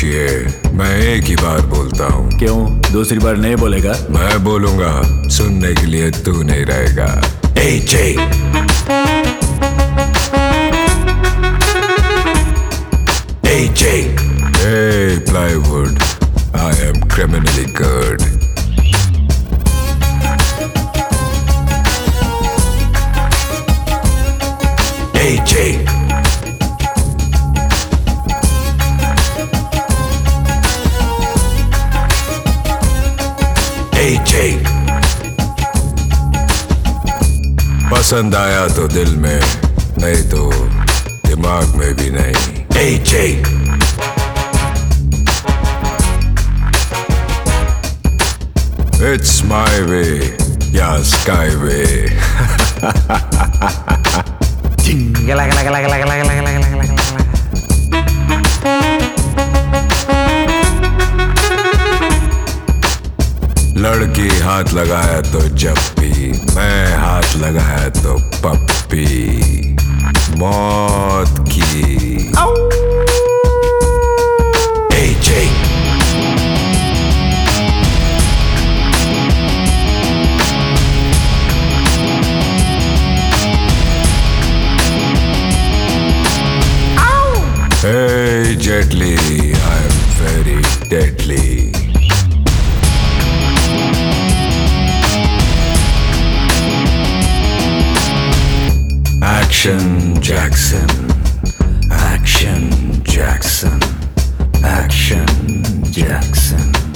खामोशिए, मैं एक ही बार बोलता हूँ। क्यों दूसरी बार नहीं बोलेगा? मैं बोलूंगा, सुनने के लिए तू नहीं रहेगा। AJ AJ Hey plywood, I am criminally good. AJ AJ पसंद आया तो दिल में, नहीं तो दिमाग में भी नहीं। AJ It's my way, yeah, skyway. लड़की हाथ लगाया तो जप्पी, मैं हाथ लगाया तो पप्पी मौत की। AJ Hey Jet Li, I am very deadly. Action Jackson, Action Jackson, Action Jackson.